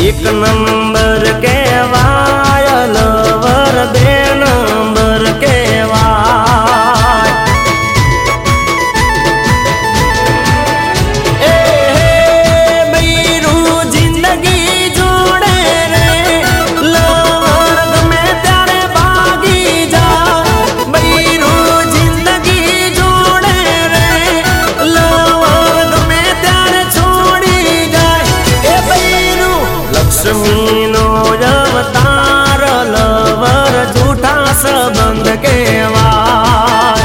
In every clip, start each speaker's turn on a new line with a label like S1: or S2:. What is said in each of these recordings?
S1: एक नंबर के वायल वर दे नंबर के वाय बैरू जिंदगी जोड़े रे लवर में त्यारे भागी जा बैरू जिंदगी जोड़े रे लवर में त्यारे छोड़ी जाए बैरू लक्ष्मी नो अवतार लवर झूठा संबंध के वाय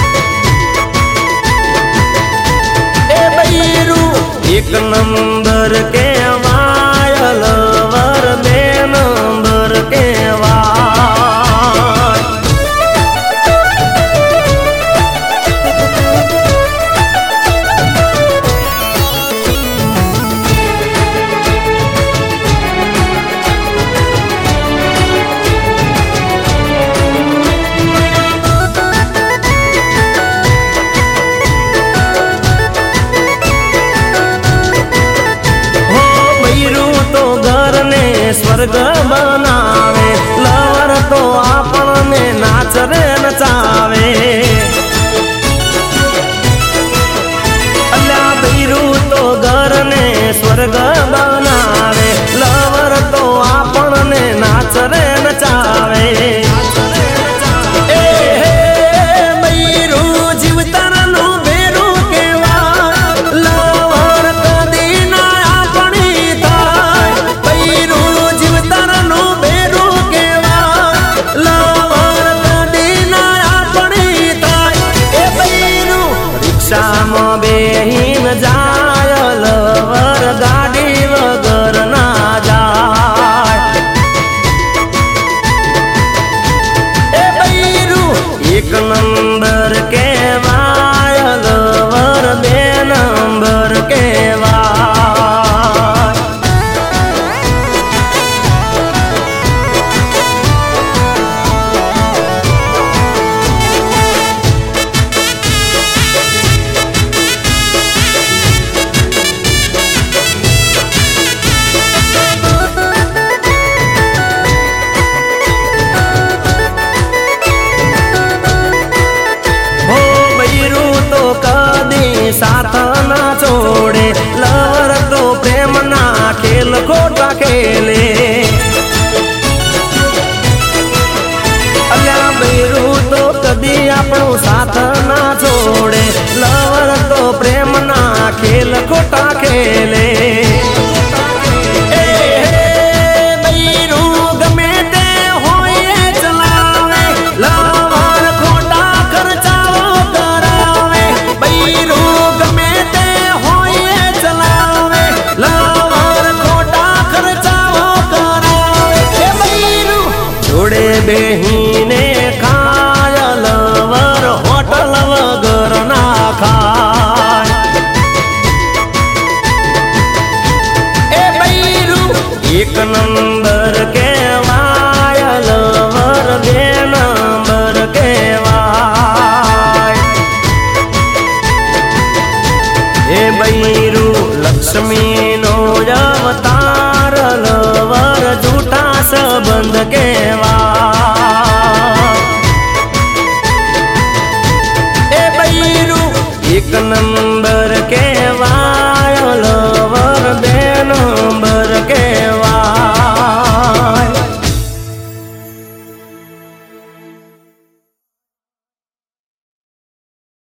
S1: बैरू एक नंबर के वायल वर दे नंबर के वाय स्वर्ग बनावे लवर तो आपने नाच रे नचावे अल्लाह बैरू तो घर ने स्वर्ग बनावे लवर तो आपने नाच रे नचावे बेहीन जाय लवर गाड़ी वगर ना जाय बैरू एक नंबर के वायल वर दे नंबर के वाय साथ ना छोड़े लवर तो प्रेम ना खेल खोटा खेले अल्लाह बैरू तो कदी अपनो साथ ना छोड़े लवर तो प्रेम ना खेल खोटा खेले बेहीने खाय लवर होटल वगर ना खाय बैरू एक नंबर के वायल वर दे नंबर के वाय बैरू लक्ष्मी नो अवतार लवर झूठा संबंध के एक नंबर के